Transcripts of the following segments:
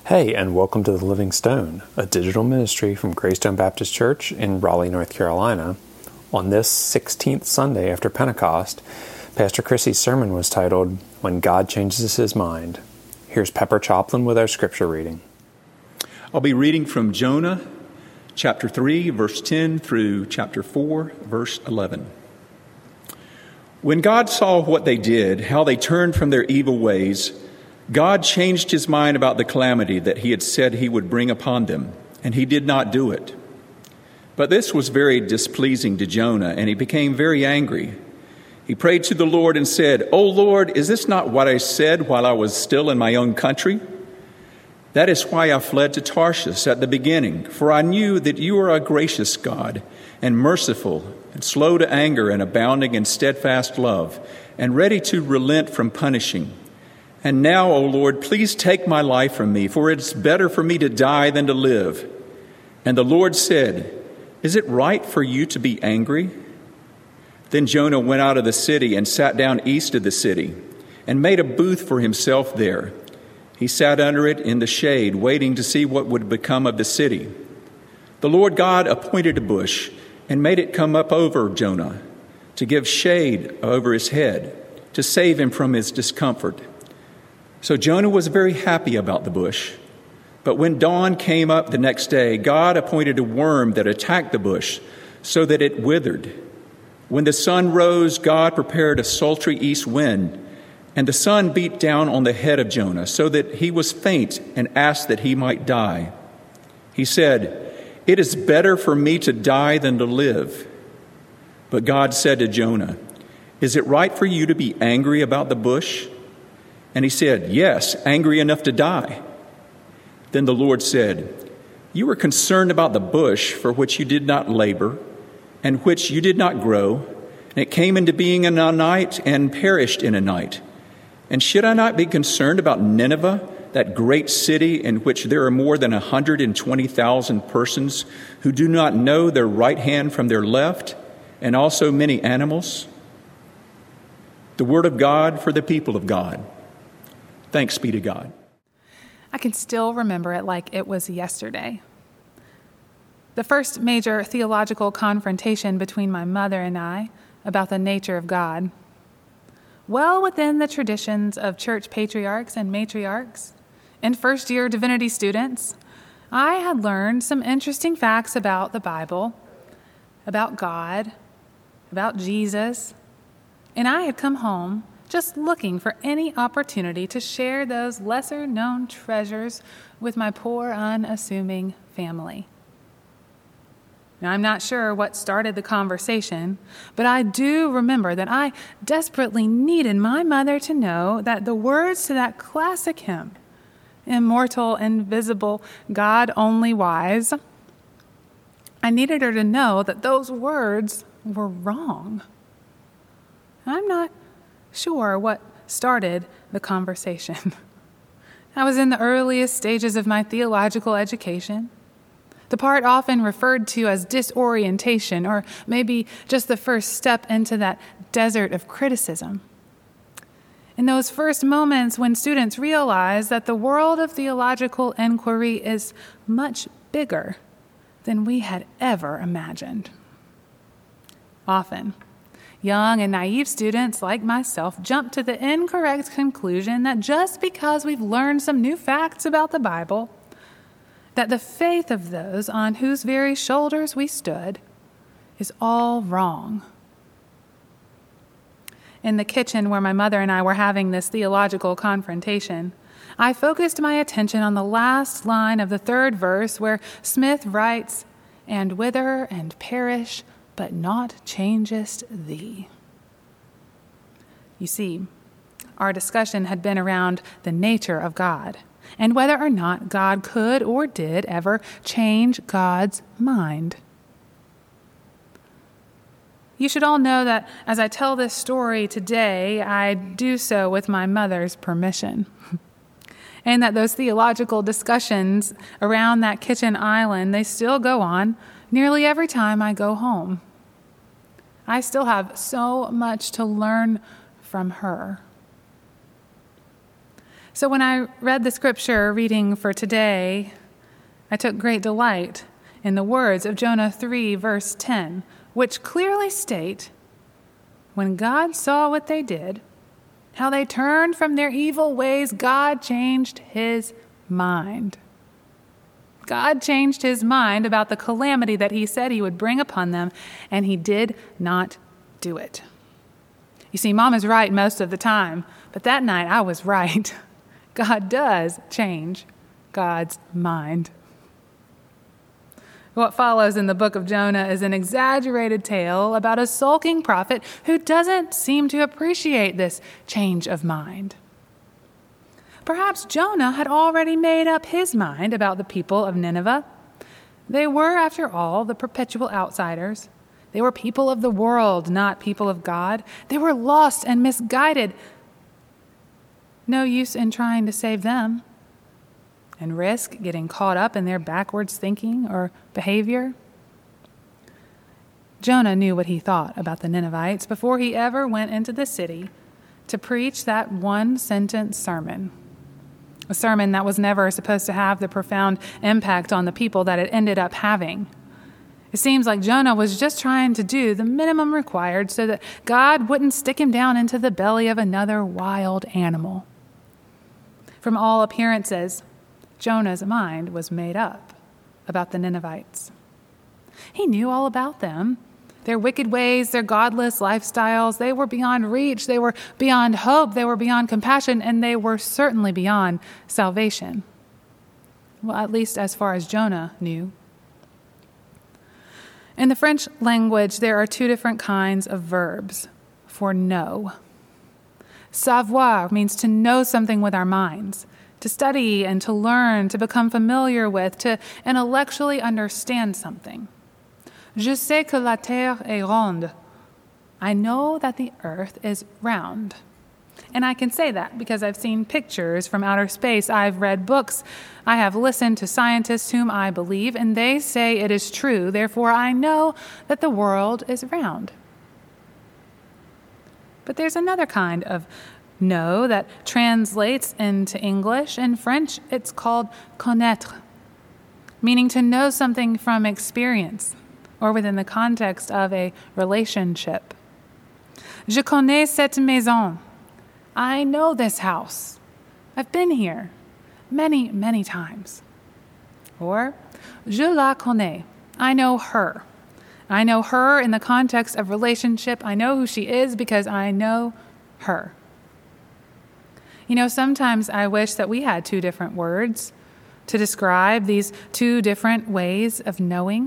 Hey, and welcome to The Living Stone, a digital ministry from Greystone Baptist Church in Raleigh, North Carolina. On this 16th Sunday after Pentecost, Pastor Chrissy's sermon was titled, When God Changes His Mind. Here's Pepper Choplin with our scripture reading. I'll be reading from Jonah, chapter 3, verse 10 through chapter 4, verse 11. When God saw what they did, how they turned from their evil ways, God changed his mind about the calamity that he had said he would bring upon them, and he did not do it. But this was very displeasing to Jonah, and he became very angry. He prayed to the Lord and said, "O Lord, is this not what I said while I was still in my own country? That is why I fled to Tarshish at the beginning, for I knew that you are a gracious God and merciful and slow to anger and abounding in steadfast love and ready to relent from punishing. And now, O Lord, please take my life from me, for it's better for me to die than to live." And the Lord said, "Is it right for you to be angry?" Then Jonah went out of the city and sat down east of the city and made a booth for himself there. He sat under it in the shade, waiting to see what would become of the city. The Lord God appointed a bush and made it come up over Jonah to give shade over his head, to save him from his discomfort. So Jonah was very happy about the bush. But when dawn came up the next day, God appointed a worm that attacked the bush so that it withered. When the sun rose, God prepared a sultry east wind, and the sun beat down on the head of Jonah so that he was faint and asked that he might die. He said, "It is better for me to die than to live." But God said to Jonah, "Is it right for you to be angry about the bush?" And he said, "Yes, angry enough to die." Then the Lord said, "You were concerned about the bush for which you did not labor and which you did not grow, and it came into being in a night and perished in a night. And should I not be concerned about Nineveh, that great city in which there are more than 120,000 persons who do not know their right hand from their left, and also many animals?" The word of God for the people of God. Thanks be to God. I can still remember it like it was yesterday. The first major theological confrontation between my mother and I about the nature of God. Well within the traditions of church patriarchs and matriarchs and first-year divinity students, I had learned some interesting facts about the Bible, about God, about Jesus, and I had come home just looking for any opportunity to share those lesser-known treasures with my poor, unassuming family. Now, I'm not sure what started the conversation, but I do remember that I desperately needed my mother to know that the words to that classic hymn, Immortal, Invisible, God Only Wise, I needed her to know that those words were wrong. I'm not sure what started the conversation. I was in the earliest stages of my theological education, the part often referred to as disorientation, or maybe just the first step into that desert of criticism. In those first moments when students realize that the world of theological inquiry is much bigger than we had ever imagined. Often, young and naive students like myself jump to the incorrect conclusion that just because we've learned some new facts about the Bible, that the faith of those on whose very shoulders we stood is all wrong. In the kitchen where my mother and I were having this theological confrontation, I focused my attention on the last line of the third verse where Smith writes, "And wither and perish, but not changest thee." You see, our discussion had been around the nature of God and whether or not God could or did ever change God's mind. You should all know that as I tell this story today, I do so with my mother's permission. And that those theological discussions around that kitchen island, they still go on nearly every time I go home. I still have so much to learn from her. So when I read the scripture reading for today, I took great delight in the words of Jonah 3, verse 10, which clearly state, when God saw what they did, how they turned from their evil ways, God changed his mind. God changed his mind about the calamity that he said he would bring upon them, and he did not do it. You see, Mom is right most of the time, but that night I was right. God does change God's mind. What follows in the book of Jonah is an exaggerated tale about a sulking prophet who doesn't seem to appreciate this change of mind. Perhaps Jonah had already made up his mind about the people of Nineveh. They were, after all, the perpetual outsiders. They were people of the world, not people of God. They were lost and misguided. No use in trying to save them and risk getting caught up in their backwards thinking or behavior. Jonah knew what he thought about the Ninevites before he ever went into the city to preach that one-sentence sermon. A sermon that was never supposed to have the profound impact on the people that it ended up having. It seems like Jonah was just trying to do the minimum required so that God wouldn't stick him down into the belly of another wild animal. From all appearances, Jonah's mind was made up about the Ninevites. He knew all about them, their wicked ways, their godless lifestyles. They were beyond reach, they were beyond hope, they were beyond compassion, and they were certainly beyond salvation. Well, at least as far as Jonah knew. In the French language, there are two different kinds of verbs for know. Savoir means to know something with our minds, to study and to learn, to become familiar with, to intellectually understand something. Je sais que la terre est ronde. I know that the earth is round. And I can say that because I've seen pictures from outer space. I've read books. I have listened to scientists whom I believe, and they say it is true. Therefore, I know that the world is round. But there's another kind of know that translates into English. In French, it's called connaître, meaning to know something from experience or within the context of a relationship. Je connais cette maison. I know this house. I've been here many, many times. Or, je la connais. I know her. I know her in the context of relationship. I know who she is because I know her. You know, sometimes I wish that we had two different words to describe these two different ways of knowing.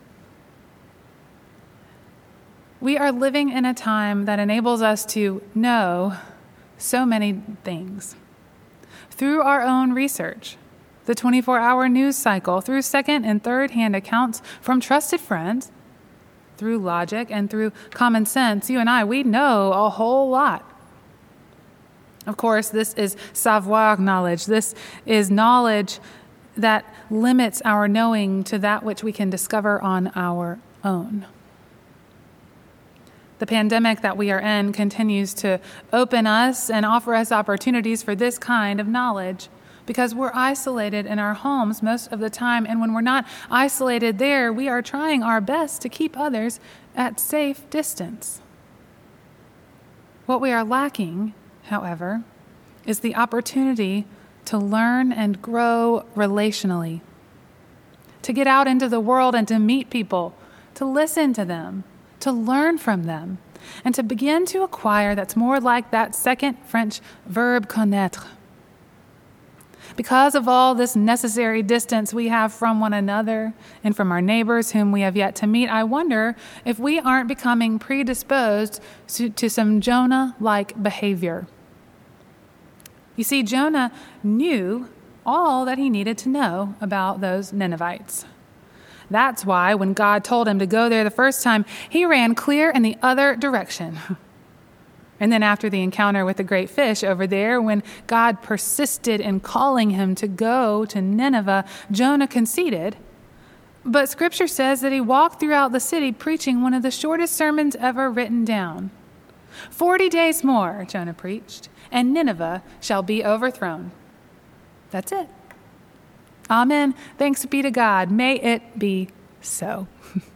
We are living in a time that enables us to know so many things. Through our own research, the 24-hour news cycle, through second and third-hand accounts from trusted friends, through logic and through common sense, you and I, we know a whole lot. Of course, this is savoir knowledge. This is knowledge that limits our knowing to that which we can discover on our own. The pandemic that we are in continues to open us and offer us opportunities for this kind of knowledge because we're isolated in our homes most of the time. And when we're not isolated there, we are trying our best to keep others at safe distance. What we are lacking, however, is the opportunity to learn and grow relationally, to get out into the world and to meet people, to listen to them, to learn from them, and to begin to acquire that's more like that second French verb connaître. Because of all this necessary distance we have from one another and from our neighbors whom we have yet to meet, I wonder if we aren't becoming predisposed to some Jonah-like behavior. You see, Jonah knew all that he needed to know about those Ninevites. That's why when God told him to go there the first time, he ran clear in the other direction. And then after the encounter with the great fish over there, when God persisted in calling him to go to Nineveh, Jonah conceded. But Scripture says that he walked throughout the city preaching one of the shortest sermons ever written down. 40 days more, Jonah preached, and Nineveh shall be overthrown. That's it. Amen. Thanks be to God. May it be so.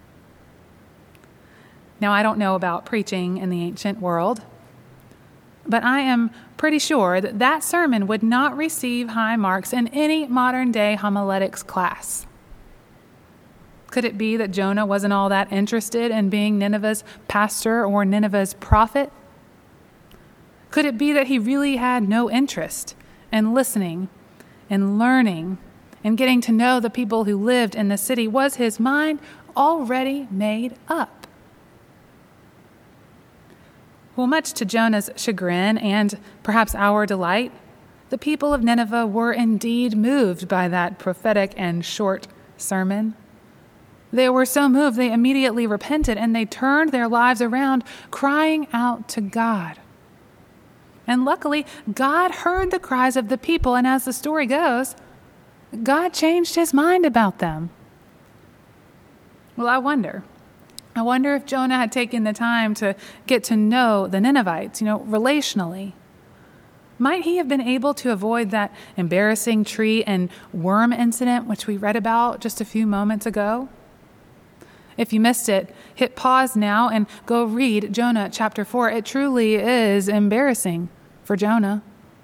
Now, I don't know about preaching in the ancient world, but I am pretty sure that that sermon would not receive high marks in any modern-day homiletics class. Could it be that Jonah wasn't all that interested in being Nineveh's pastor or Nineveh's prophet? Could it be that he really had no interest in listening and learning and getting to know the people who lived in the city? Was his mind already made up? Well, much to Jonah's chagrin and perhaps our delight, the people of Nineveh were indeed moved by that prophetic and short sermon. They were so moved, they immediately repented and they turned their lives around, crying out to God. And luckily, God heard the cries of the people, and as the story goes, God changed his mind about them. Well, I wonder if Jonah had taken the time to get to know the Ninevites, relationally. Might he have been able to avoid that embarrassing tree and worm incident which we read about just a few moments ago? If you missed it, hit pause now and go read Jonah chapter 4. It truly is embarrassing for Jonah.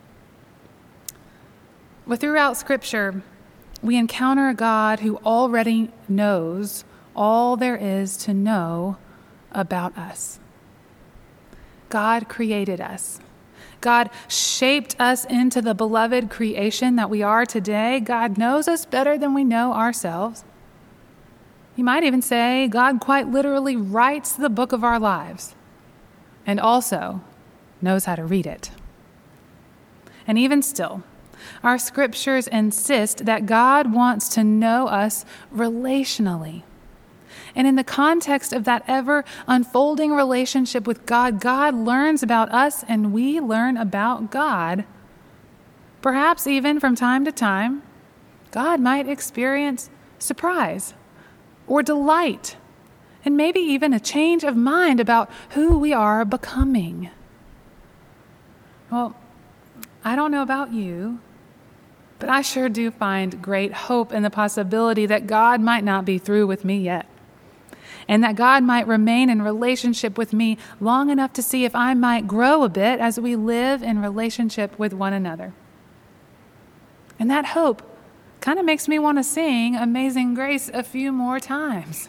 But throughout Scripture, we encounter a God who already knows all there is to know about us. God created us. God shaped us into the beloved creation that we are today. God knows us better than we know ourselves. You might even say God quite literally writes the book of our lives and also knows how to read it. And even still, our scriptures insist that God wants to know us relationally. And in the context of that ever unfolding relationship with God, God learns about us and we learn about God. Perhaps even from time to time, God might experience surprise or delight, and maybe even a change of mind about who we are becoming. Well, I don't know about you, but I sure do find great hope in the possibility that God might not be through with me yet, and that God might remain in relationship with me long enough to see if I might grow a bit as we live in relationship with one another. And that hope kind of makes me want to sing Amazing Grace a few more times.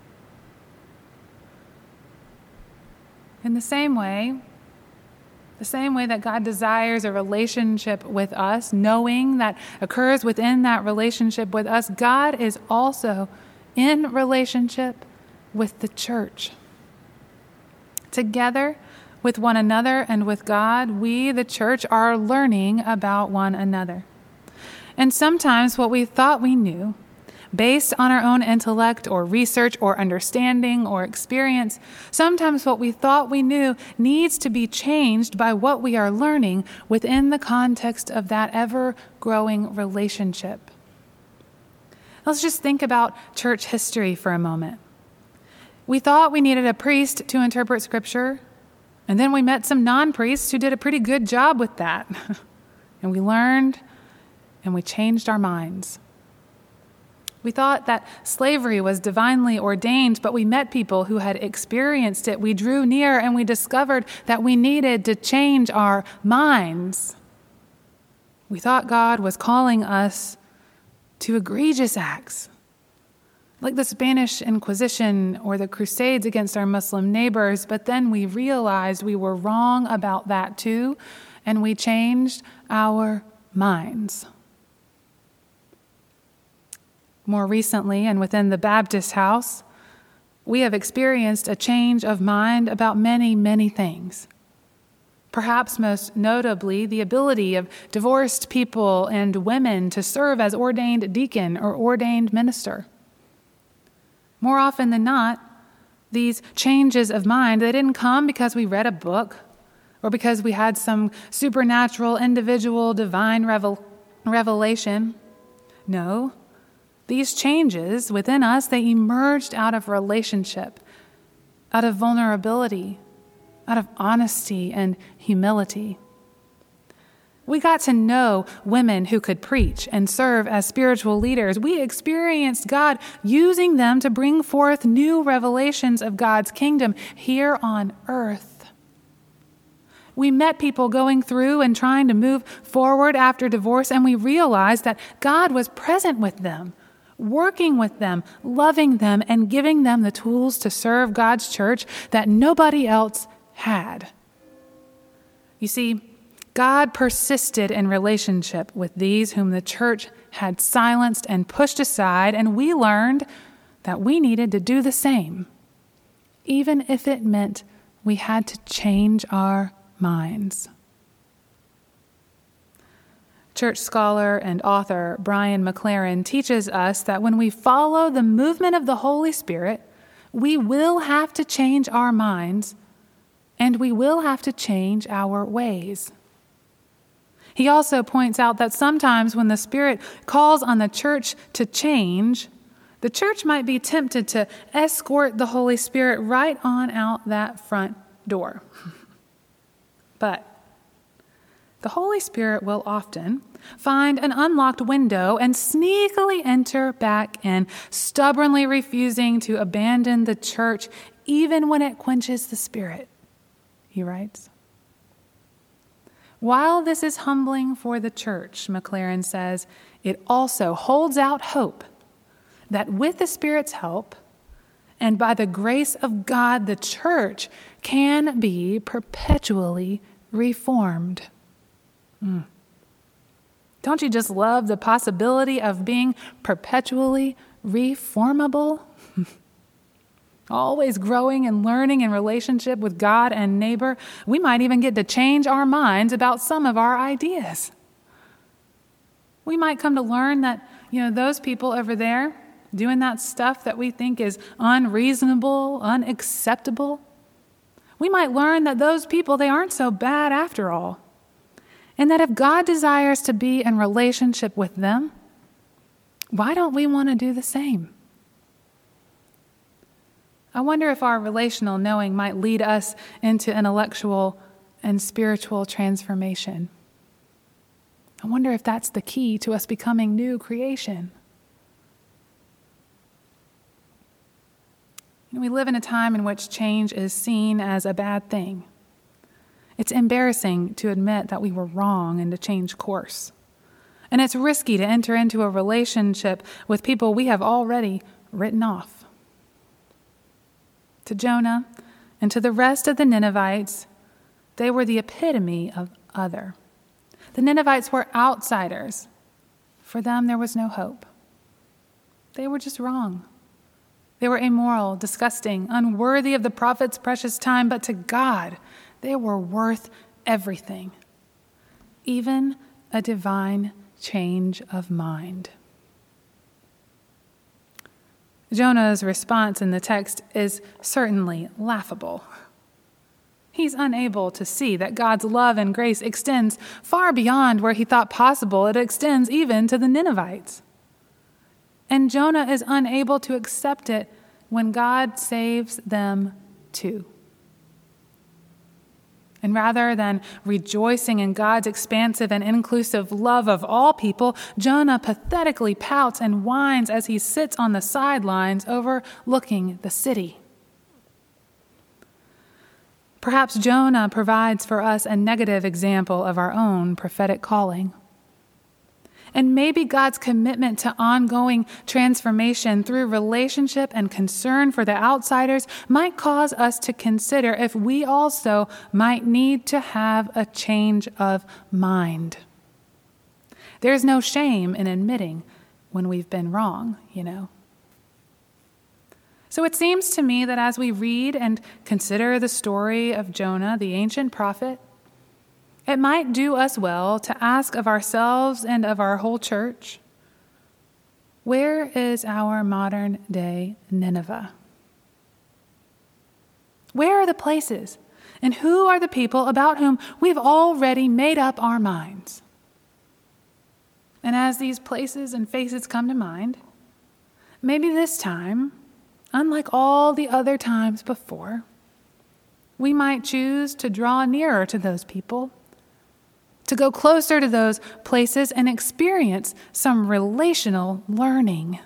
In the same way that God desires a relationship with us, knowing that occurs within that relationship with us, God is also in relationship with the church. Together with one another and with God, we, the church, are learning about one another. And sometimes what we thought we knew, based on our own intellect or research or understanding or experience, sometimes what we thought we knew needs to be changed by what we are learning within the context of that ever-growing relationship. Let's just think about church history for a moment. We thought we needed a priest to interpret Scripture, and then we met some non-priests who did a pretty good job with that. And we learned, and we changed our minds. We thought that slavery was divinely ordained, but we met people who had experienced it. We drew near and we discovered that we needed to change our minds. We thought God was calling us to egregious acts, like the Spanish Inquisition or the Crusades against our Muslim neighbors, but then we realized we were wrong about that too, and we changed our minds. More recently, and within the Baptist house, we have experienced a change of mind about many, many things. Perhaps most notably, the ability of divorced people and women to serve as ordained deacon or ordained minister. More often than not, these changes of mind, they didn't come because we read a book or because we had some supernatural, individual, divine revelation. No. These changes within us, they emerged out of relationship, out of vulnerability, out of honesty and humility. We got to know women who could preach and serve as spiritual leaders. We experienced God using them to bring forth new revelations of God's kingdom here on earth. We met people going through and trying to move forward after divorce, and we realized that God was present with them, working with them, loving them, and giving them the tools to serve God's church that nobody else had. You see, God persisted in relationship with these whom the church had silenced and pushed aside, and we learned that we needed to do the same, even if it meant we had to change our minds. Church scholar and author Brian McLaren teaches us that when we follow the movement of the Holy Spirit, we will have to change our minds and we will have to change our ways. He also points out that sometimes when the Spirit calls on the church to change, the church might be tempted to escort the Holy Spirit right on out that front door. But the Holy Spirit will often find an unlocked window and sneakily enter back in, stubbornly refusing to abandon the church even when it quenches the Spirit, he writes. While this is humbling for the church, McLaren says, it also holds out hope that with the Spirit's help and by the grace of God, the church can be perpetually reformed. Don't you just love the possibility of being perpetually reformable? Always growing and learning in relationship with God and neighbor. We might even get to change our minds about some of our ideas. We might come to learn that, those people over there doing that stuff that we think is unreasonable, unacceptable. We might learn that those people, they aren't so bad after all. And that if God desires to be in relationship with them, why don't we want to do the same? I wonder if our relational knowing might lead us into intellectual and spiritual transformation. I wonder if that's the key to us becoming new creation. We live in a time in which change is seen as a bad thing. It's embarrassing to admit that we were wrong and to change course. And it's risky to enter into a relationship with people we have already written off. To Jonah and to the rest of the Ninevites, they were the epitome of other. The Ninevites were outsiders. For them, there was no hope. They were just wrong. They were immoral, disgusting, unworthy of the prophet's precious time, but to God, they were worth everything, even a divine change of mind. Jonah's response in the text is certainly laughable. He's unable to see that God's love and grace extends far beyond where he thought possible. It extends even to the Ninevites. And Jonah is unable to accept it when God saves them too. And rather than rejoicing in God's expansive and inclusive love of all people, Jonah pathetically pouts and whines as he sits on the sidelines overlooking the city. Perhaps Jonah provides for us a negative example of our own prophetic calling. And maybe God's commitment to ongoing transformation through relationship and concern for the outsiders might cause us to consider if we also might need to have a change of mind. There's no shame in admitting when we've been wrong, So it seems to me that as we read and consider the story of Jonah, the ancient prophet, it might do us well to ask of ourselves and of our whole church, where is our modern day Nineveh? Where are the places and who are the people about whom we've already made up our minds? And as these places and faces come to mind, maybe this time, unlike all the other times before, we might choose to draw nearer to those people, to go closer to those places and experience some relational learning.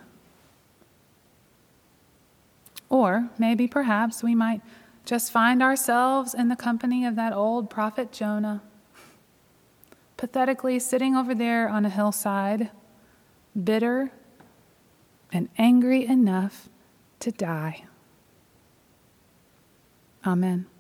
Or maybe perhaps we might just find ourselves in the company of that old prophet Jonah, pathetically sitting over there on a hillside, bitter and angry enough to die. Amen.